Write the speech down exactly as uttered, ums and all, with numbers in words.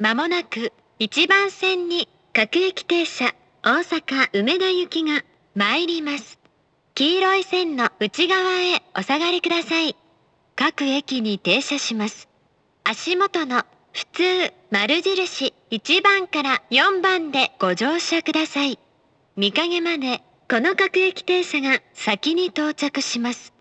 まもなくいちばん線に各駅停車大阪梅田行きが参ります。黄色い線の内側へお下がりください。各駅に停車します。足元の普通丸印いちばんからよんばんでご乗車ください。御影までこの各駅停車が先に到着します。